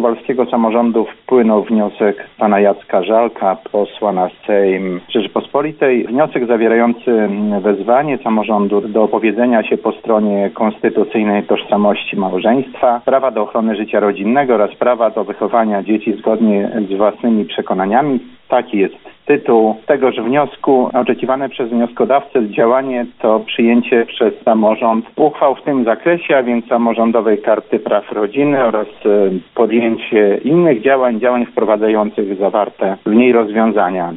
Suwalskiego Samorządu wpłynął wniosek pana Jacka Żalka, posła na Sejm Rzeczypospolitej. Wniosek zawierający wezwanie samorządu do opowiedzenia się po stronie konstytucyjnej tożsamości małżeństwa, prawa do ochrony życia rodzinnego oraz prawa do wychowania dzieci zgodnie z własnymi przekonaniami. Taki jest tytuł tegoż wniosku. Oczekiwane przez wnioskodawcę działanie to przyjęcie przez samorząd uchwał w tym zakresie, a więc samorządowej karty praw rodziny oraz podjęcie innych działań wprowadzających zawarte w niej rozwiązania.